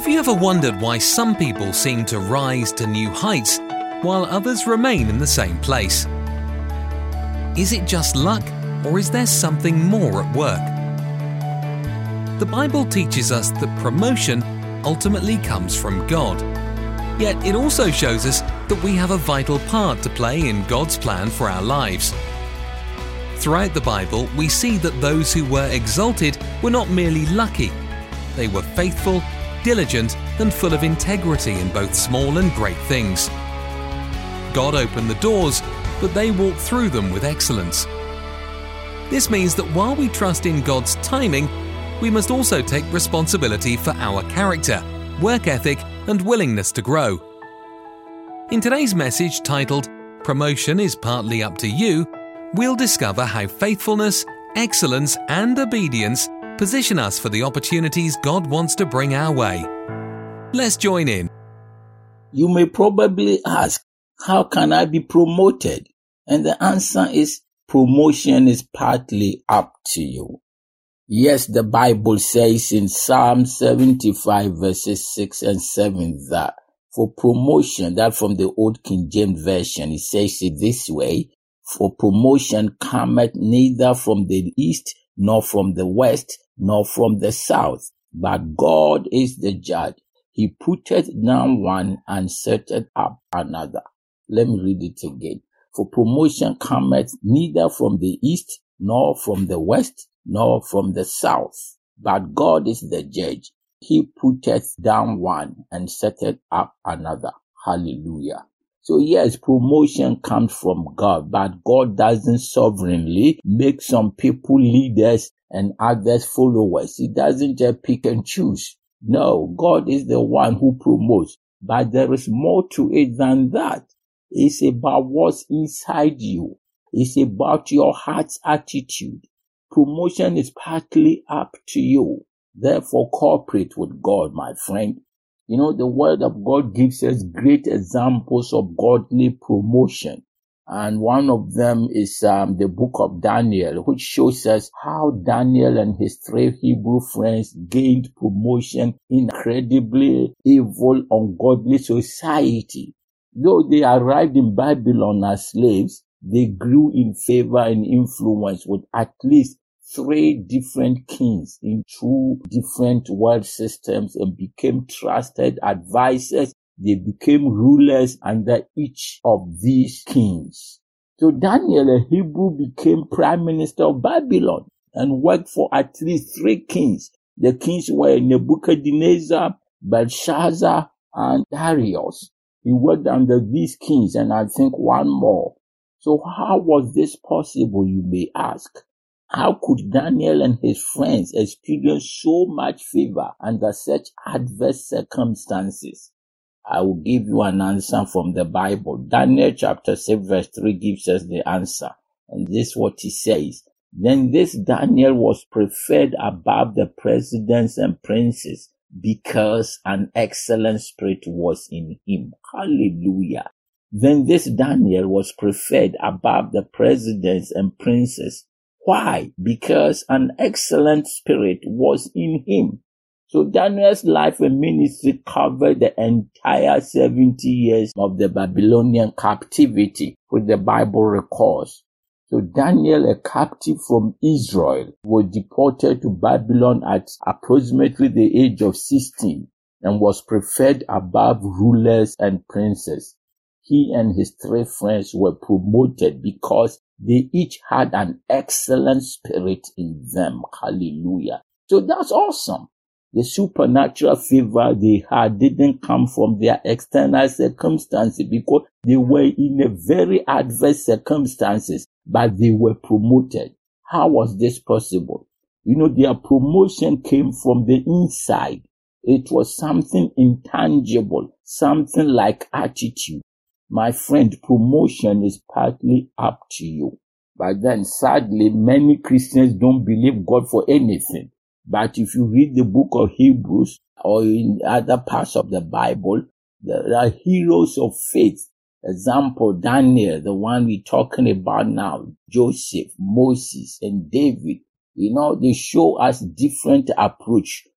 Have you ever wondered why some people seem to rise to new heights while others remain in the same place? Is it just luck, or is there something more at work? The Bible teaches us that promotion ultimately comes from God. Yet it also shows us that we have a vital part to play in God's plan for our lives. Throughout the Bible, we see that those who were exalted were not merely lucky. They were faithful, diligent, and full of integrity in both small and great things. God opened the doors, but they walked through them with excellence. This means that while we trust in God's timing, we must also take responsibility for our character, work ethic, and willingness to grow. In today's message titled, "Promotion is Partly Up to You," we'll discover how faithfulness, excellence, and obedience position us for the opportunities God wants to bring our way. Let's join in. You may probably ask, how can I be promoted? And the answer is, promotion is partly up to you. Yes, the Bible says in Psalm 75 verses 6 and 7 that for promotion, that from the Old King James Version, it says it this way, for promotion cometh neither from the east, nor from the west, nor from the south, but God is the judge. He putteth down one and setteth up another. Let me read it again. For promotion cometh neither from the east, nor from the west, nor from the south, but God is the judge. He putteth down one and setteth up another. Hallelujah. So yes, promotion comes from God, but God doesn't sovereignly make some people leaders and others followers. He doesn't just pick and choose. No, God is the one who promotes, but there is more to it than that. It's about what's inside you. It's about your heart's attitude. Promotion is partly up to you. Therefore, cooperate with God, my friend. You know, the Word of God gives us great examples of godly promotion. And one of them is the book of Daniel, which shows us how Daniel and his 3 Hebrew friends gained promotion in incredibly evil, ungodly society. Though they arrived in Babylon as slaves, they grew in favor and influence with at least 3 different kings in 2 different world systems and became trusted advisors. They became rulers under each of these kings. So Daniel, a Hebrew, became prime minister of Babylon and worked for at least 3 kings. The kings were Nebuchadnezzar, Belshazzar, and Darius. He worked under these kings and I think one more. So how was this possible, you may ask? How could Daniel and his friends experience so much favor under such adverse circumstances? I will give you an answer from the Bible. Daniel chapter 6 verse 3 gives us the answer. And this is what he says. Then this Daniel was preferred above the presidents and princes because an excellent spirit was in him. Hallelujah. Then this Daniel was preferred above the presidents and princes. Why? Because an excellent spirit was in him. So Daniel's life and ministry covered the entire 70 years of the Babylonian captivity, which the Bible records. So Daniel, a captive from Israel, was deported to Babylon at approximately the age of 16 and was preferred above rulers and princes. He and his 3 friends were promoted because they each had an excellent spirit in them. Hallelujah. So that's awesome. The supernatural favor they had didn't come from their external circumstances because they were in a very adverse circumstances, but they were promoted. How was this possible? You know, their promotion came from the inside. It was something intangible, something like attitude. My friend, promotion is partly up to you. But then sadly, many Christians don't believe God for anything. But if you read the book of Hebrews or in other parts of the Bible, there are heroes of faith. Example, Daniel, the one we're talking about now, Joseph, Moses, and David. You know, they show us different approach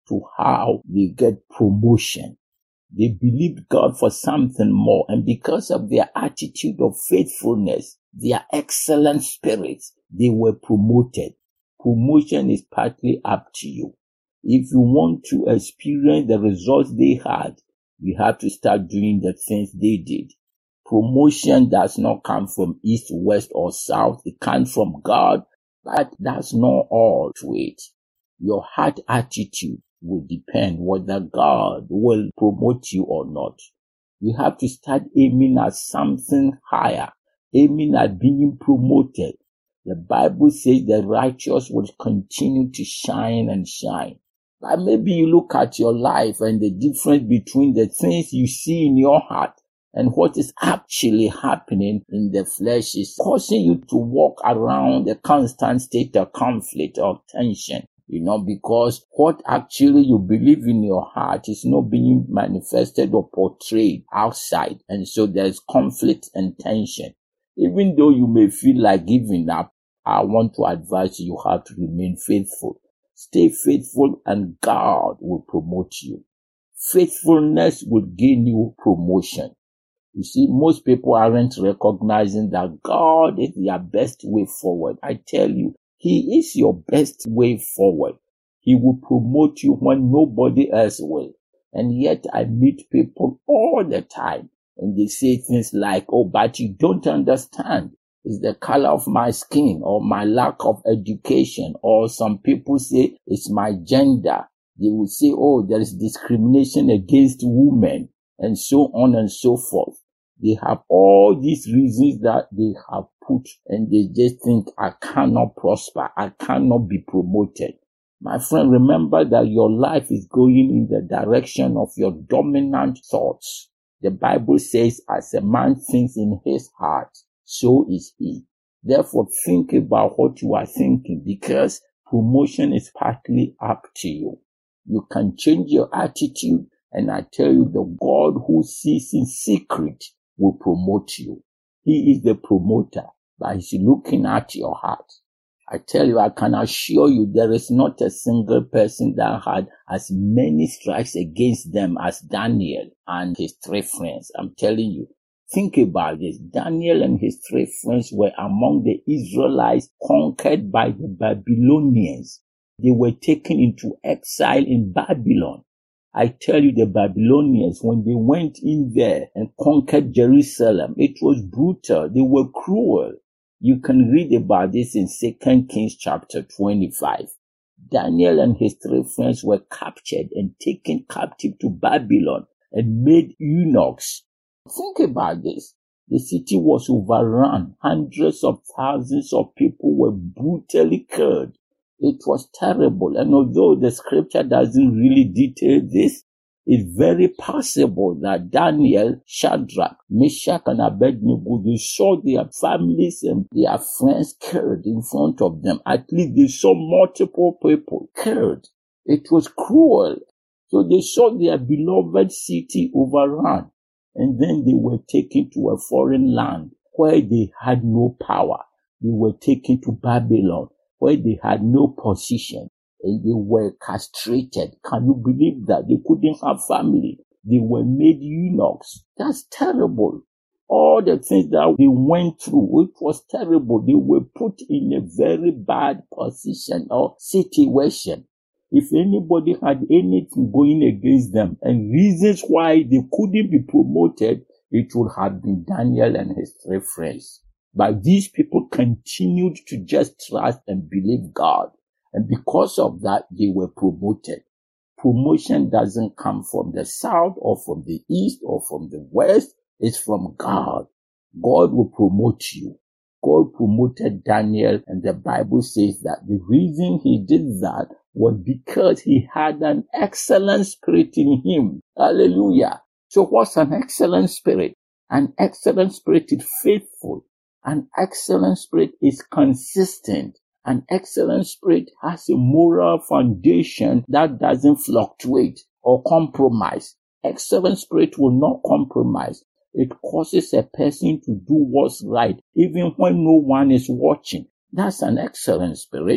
to how they get promotion. They believed God for something more, and because of their attitude of faithfulness, their excellent spirits, they were promoted. Promotion is partly up to you. If you want to experience the results they had, you have to start doing the things they did. Promotion does not come from east, west, or south. It comes from God, but that's not all to it. Your heart attitude will depend whether God will promote you or not. You have to start aiming at something higher, aiming at being promoted. The Bible says the righteous will continue to shine and shine. But maybe you look at your life and the difference between the things you see in your heart and what is actually happening in the flesh is causing you to walk around a constant state of conflict or tension. Because what actually you believe in your heart is not being manifested or portrayed outside. And so there's conflict and tension. Even though you may feel like giving up, I want to advise you how to remain faithful. Stay faithful and God will promote you. Faithfulness will gain you promotion. You see, most people aren't recognizing that God is their best way forward. I tell you, He is your best way forward. He will promote you when nobody else will. And yet I meet people all the time and they say things like, oh, but you don't understand. It's the color of my skin or my lack of education. Or some people say it's my gender. They will say, oh, there is discrimination against women and so on and so forth. They have all these reasons that they have put and they just think, I cannot prosper. I cannot be promoted. My friend, remember that your life is going in the direction of your dominant thoughts. The Bible says, as a man thinks in his heart, so is he. Therefore, think about what you are thinking, because promotion is partly up to you. You can change your attitude, and I tell you, the God who sees in secret will promote you. He is the promoter, but He's looking at your heart. I tell you, I can assure you, there is not a single person that had as many strikes against them as Daniel and his 3 friends. I'm telling you, think about this. Daniel and his 3 friends were among the Israelites conquered by the Babylonians. They were taken into exile in Babylon. I tell you, the Babylonians, when they went in there and conquered Jerusalem, it was brutal. They were cruel. You can read about this in 2 Kings chapter 25. Daniel and his 3 friends were captured and taken captive to Babylon and made eunuchs. Think about this. The city was overrun. Hundreds of thousands of people were brutally killed. It was terrible. And although the scripture doesn't really detail this, it's very possible that Daniel, Shadrach, Meshach, and Abednego, they saw their families and their friends killed in front of them. At least they saw multiple people killed. It was cruel. So they saw their beloved city overrun. And then they were taken to a foreign land where they had no power. They were taken to Babylon, where they had no position, and they were castrated. Can you believe that? They couldn't have family. They were made eunuchs. That's terrible. All the things that they went through, it was terrible. They were put in a very bad position or situation. If anybody had anything going against them and reasons why they couldn't be promoted, it would have been Daniel and his 3 friends. But these people continued to just trust and believe God. And because of that, they were promoted. Promotion doesn't come from the south or from the east or from the west. It's from God. God will promote you. God promoted Daniel, and the Bible says that the reason He did that was because he had an excellent spirit in him. Hallelujah. So what's an excellent spirit? An excellent spirit is faithful. An excellent spirit is consistent. An excellent spirit has a moral foundation that doesn't fluctuate or compromise. Excellent spirit will not compromise. It causes a person to do what's right, even when no one is watching. That's an excellent spirit.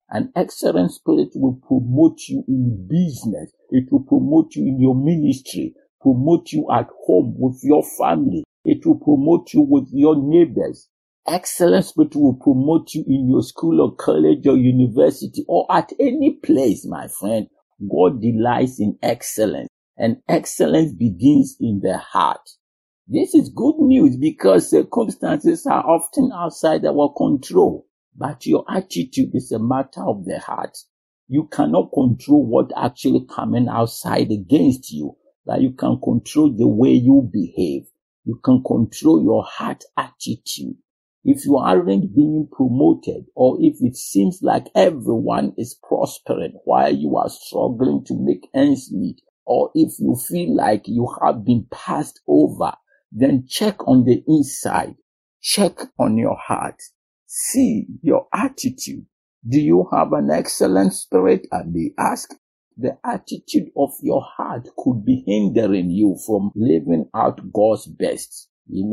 An excellent spirit will promote you in business. It will promote you in your ministry, promote you at home with your family. It will promote you with your neighbors. Excellent spirit will promote you in your school or college or university or at any place, my friend. God delights in excellence, and excellence begins in the heart. This is good news because circumstances are often outside our control. But your attitude is a matter of the heart. You cannot control what actually coming outside against you, but you can control the way you behave. You can control your heart attitude. If you aren't being promoted, or if it seems like everyone is prospering while you are struggling to make ends meet, or if you feel like you have been passed over, then check on the inside. Check on your heart. See your attitude. Do you have an excellent spirit? I may ask. The attitude of your heart could be hindering you from living out God's best.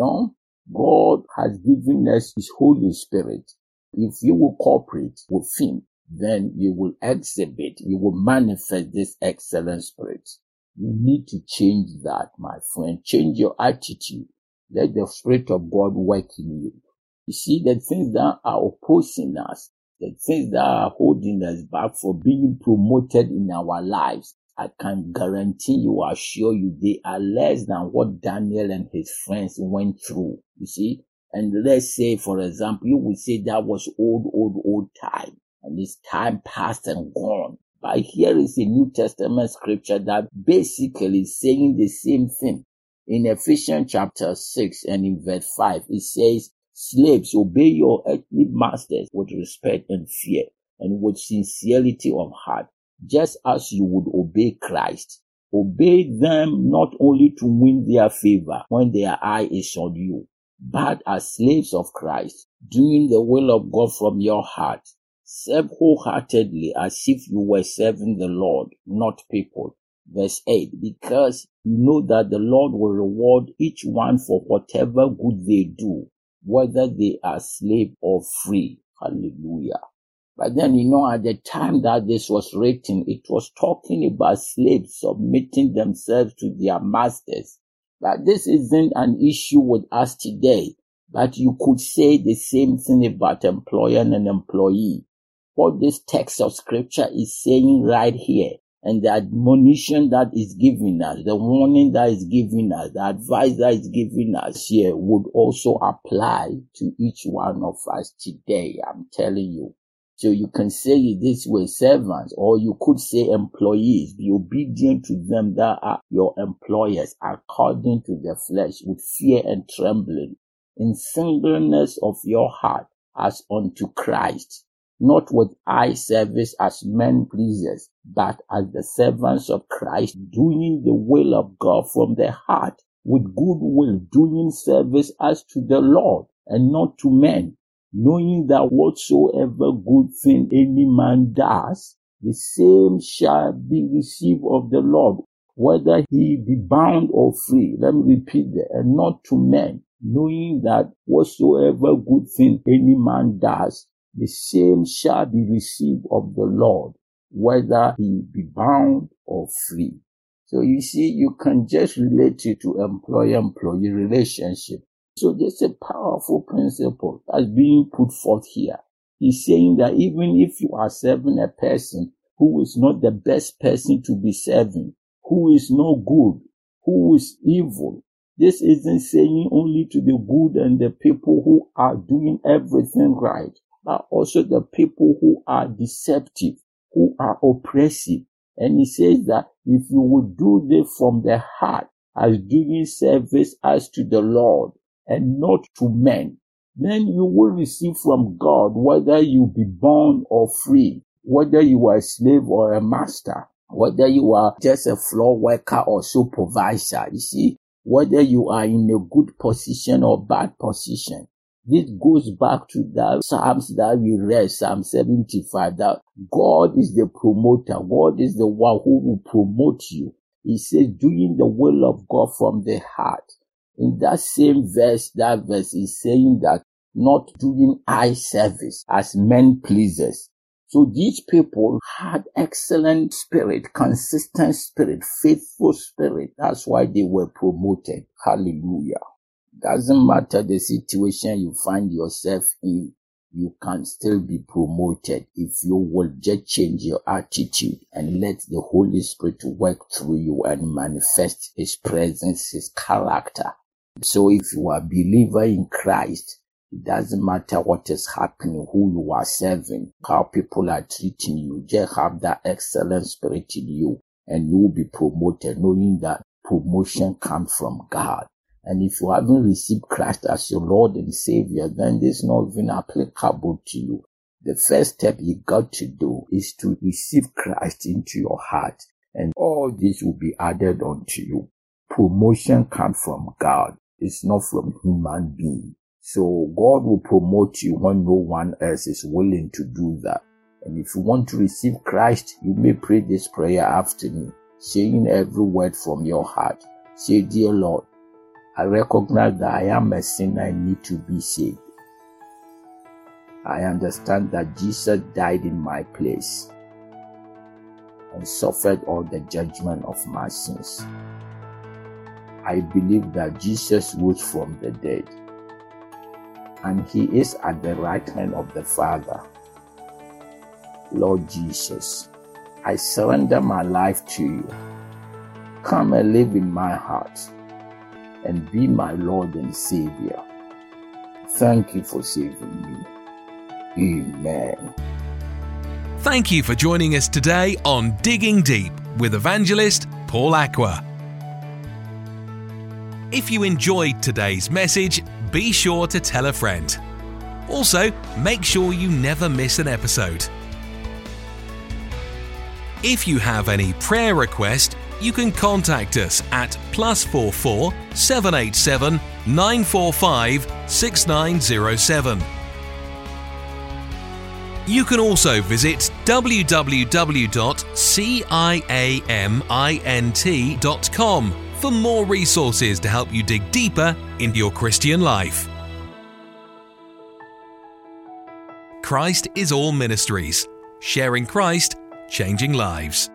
God has given us His Holy Spirit. If you will cooperate with Him, then you will exhibit, you will manifest this excellent spirit. You need to change that, my friend. Change your attitude. Let the Spirit of God work in you. You see, the things that are opposing us, the things that are holding us back for being promoted in our lives, I can guarantee you, assure you, they are less than what Daniel and his friends went through. You see, and let's say, for example, you would say that was old time, and this time passed and gone. But here is a New Testament scripture that basically is saying the same thing. In Ephesians chapter 6 and in verse 5, it says, "Slaves, obey your earthly masters with respect and fear, and with sincerity of heart, just as you would obey Christ. Obey them not only to win their favor when their eye is on you, but as slaves of Christ, doing the will of God from your heart. Serve wholeheartedly as if you were serving the Lord, not people." Verse 8, "Because you know that the Lord will reward each one for whatever good they do, whether they are slave or free." Hallelujah. But then, at the time that this was written, it was talking about slaves submitting themselves to their masters. But this isn't an issue with us today. But you could say the same thing about employer and employee. What this text of scripture is saying right here, and the admonition that is giving us, the warning that is giving us, the advice that is giving us here would also apply to each one of us today, I'm telling you. So you can say it this way, servants, or you could say employees, be obedient to them that are your employers according to the flesh, with fear and trembling, in singleness of your heart as unto Christ, not with eye service as men pleasers, but as the servants of Christ, doing the will of God from the heart, with good will, doing service as to the Lord and not to men, knowing that whatsoever good thing any man does, the same shall be received of the Lord, whether he be bound or free. Let me repeat that, and not to men, knowing that whatsoever good thing any man does, the same shall be received of the Lord, whether he be bound or free. So you see, you can just relate it to employer-employee relationship. So this is a powerful principle that's being put forth here. He's saying that even if you are serving a person who is not the best person to be serving, who is not good, who is evil, this isn't saying only to the good and the people who are doing everything right, but also the people who are deceptive, who are oppressive. And he says that if you will do this from the heart, as doing service as to the Lord and not to men, then you will receive from God, whether you be born or free, whether you are a slave or a master, whether you are just a floor worker or supervisor. You see, whether you are in a good position or bad position. This goes back to the Psalms that we read, Psalm 75, that God is the promoter. God is the one who will promote you. He says, doing the will of God from the heart. In that same verse, that verse is saying that not doing eye service as men pleasers. So these people had excellent spirit, consistent spirit, faithful spirit. That's why they were promoted. Hallelujah. Doesn't matter the situation you find yourself in, you can still be promoted if you will just change your attitude and let the Holy Spirit work through you and manifest His presence, His character. So if you are a believer in Christ, it doesn't matter what is happening, who you are serving, how people are treating you. Just have that excellent spirit in you and you will be promoted, knowing that promotion comes from God. And if you haven't received Christ as your Lord and Savior, then this is not even applicable to you. The first step you got to do is to receive Christ into your heart, and all this will be added unto you. Promotion comes from God. It's not from human being. So God will promote you when no one else is willing to do that. And if you want to receive Christ, you may pray this prayer after me, saying every word from your heart. Say, Dear Lord, I recognize that I am a sinner and need to be saved. I understand that Jesus died in my place and suffered all the judgment of my sins. I believe that Jesus rose from the dead and He is at the right hand of the Father. Lord Jesus, I surrender my life to you. Come and live in my heart and be my Lord and Savior. Thank you for saving me. Amen. Thank you for joining us today on Digging Deep with evangelist Paul Aqua. If you enjoyed today's message, be sure to tell a friend. Also, make sure you never miss an episode. If you have any prayer request, you can contact us at +44 787 945 6907. You can also visit www.ciamint.com for more resources to help you dig deeper into your Christian life. Christ is All Ministries, sharing Christ, changing lives.